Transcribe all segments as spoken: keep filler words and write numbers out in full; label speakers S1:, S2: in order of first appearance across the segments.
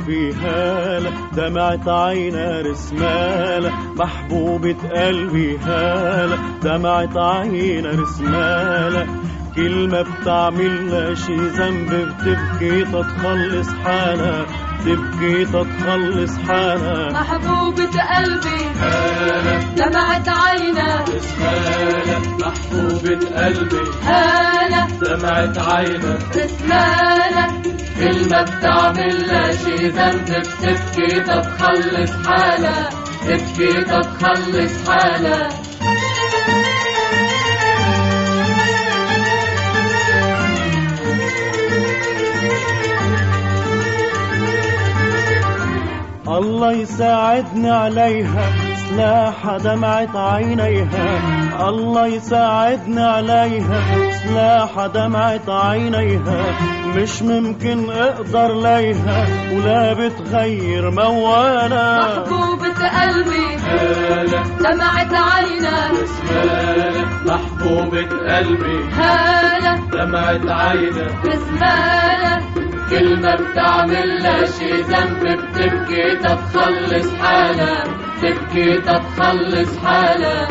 S1: قلبي هالة دمعت عينها رسمالة، محبوبة قلبي هالة دمعت عينها رسمالة، كلمة بتعملها شي ذنب بتبكي تتخلص حالها، تبكي تتخلص حالها.
S2: محبوبة قلبي
S1: هالة
S2: دمعت عينها
S1: رسمالة، محبوبة قلبي
S2: هالة
S1: دمعت عينها
S2: رسمالة،
S1: كلمة بتعملها شي ذنب بتبكي تتخلص حالها، تبكي تتخلص حالها. الله يساعدني عليها سلاح دمعت عينيها، الله يساعدني عليها سلاح دمعت عينيها، مش ممكن اقدر ليها ولا بتغير موالة.
S2: محبوبة قلبي
S1: هالة
S2: دمعت عينها
S1: رسمالة، محبوبة قلبي
S2: هالة
S1: دمعت عينها
S2: رسمالة،
S1: كلمة بتعملها شي ذنب بتبكي تتخلص حالها، تبكي تتخلص حالها.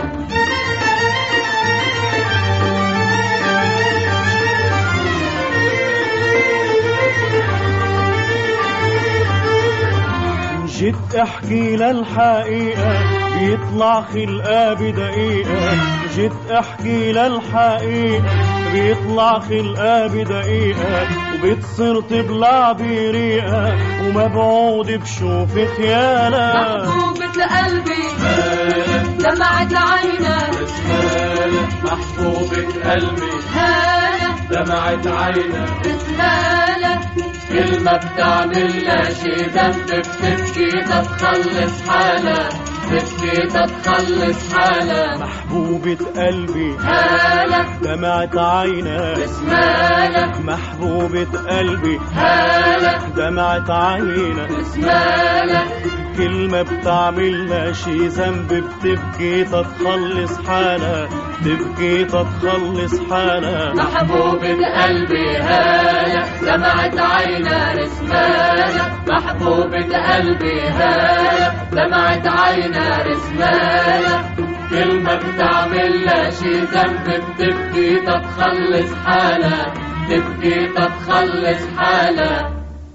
S1: جيت احكي للحقيقة بيطلع خلقها بدقيقة، جيت احكي للحقيقة بيطلع خلقها بدقيقة، وبتصير تبلع بريقة ومبعود بشوف خيالها.
S2: محبوبة قلبي
S1: هالة
S2: دمعت عينها
S1: رسمالة، محبوبة قلبي
S2: هالة
S1: دمعت عينها
S2: رسمالة،
S1: كلمة بتعملها شي ذنب بتبكي تتخلص حالها، تبكي تتخلص حالها. محبوبة قلبي
S2: هالة
S1: دمعت عينها
S2: رسمالة،
S1: محبوبة قلبي
S2: هالة
S1: دمعت عينها
S2: رسمالة،
S1: كلمة بتعملها شي ذنب بتبكي تتخلص حالها، تبكي تتخلص حالها.
S2: محبوبة قلبي هالة دمعت عينها رسمالة، محبوبة قلبي هالة دمعت عينها رسمالة،
S1: كلمة بتعملها شي ذنب بتبكي تتخلص حالها، تبكي تتخلص حالها.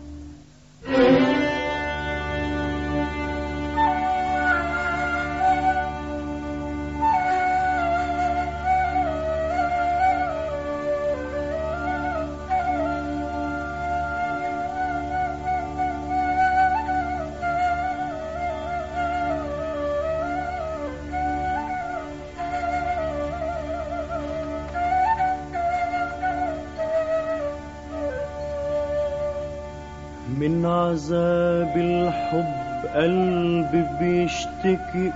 S1: من عذاب الحب قلبي بيشتكي،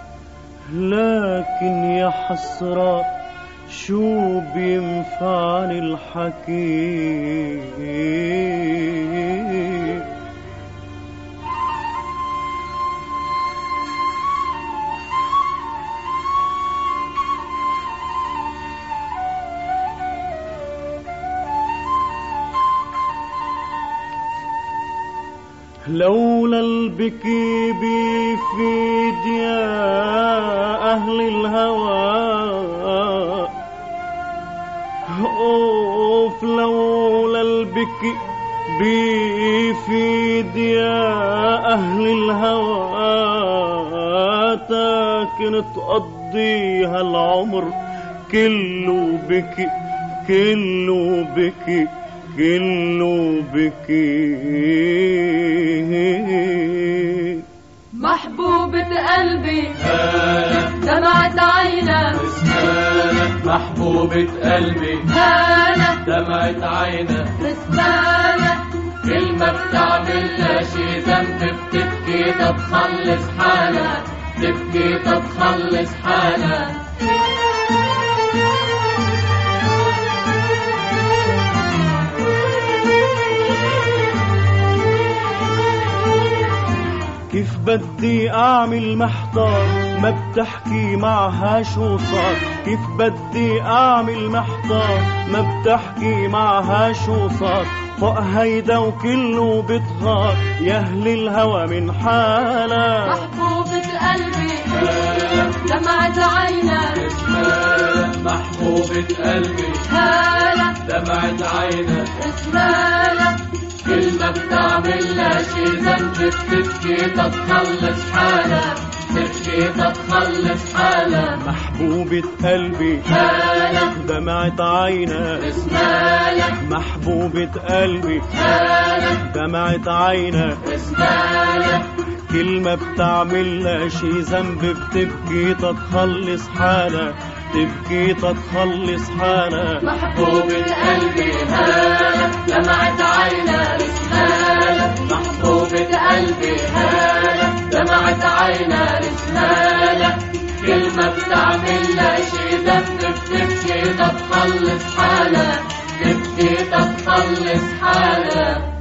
S1: لكن يا حسرة شو بينفعني الحكي. لولا البكي بيفيد يا أهل الهوى، أوف لولا البكي بيفيد يا أهل الهوى، تاكن تقضيها العمر كله بكي، كله بكي، كله بكي.
S2: محبوبة قلبي
S1: هالة
S2: دمعت عينها
S1: رسمالة، محبوبة قلبي
S2: هالة
S1: دمعت عينها
S2: رسمالة،
S1: كلمة بتعملها شي ذنب بتبكي تتخلص حالها، تبكي تتخلص حالها. كيف بدي أعمل محتار ما بتحكي معها شو صار، كيف بدي أعمل محتار ما بتحكي معها شو صار، فوق هيدا وكله بتغار يا أهل الهوى من حالة.
S2: محبوبة قلبي دمعة عينك،
S3: محبوبة قلبي
S2: هالة
S3: دمعة عينك،
S2: اسمالك
S3: كلمة بتعمل لا شي ذنب بتبكي تتخلص حالك، تبكي تتخلص حالك.
S1: محبوبة قلبي
S2: هالة
S1: دمعة عينك،
S2: اسمالك
S1: محبوبة قلبي
S2: هالة
S1: دمعة عينك،
S2: اسمالك
S1: كلمة بتعمل لا شي ذنب بتبكي تتخلص حالك، تبكي تتخلص حالك.
S2: محبوبة قلبي هالة دمعة عينك، اسمالك محبوبة قلبي هالة دمعة عينك، اسمالك كلمة بتعمل لا شي ذنب بتبكي تتخلص حالك، تبكي تتخلص حالك.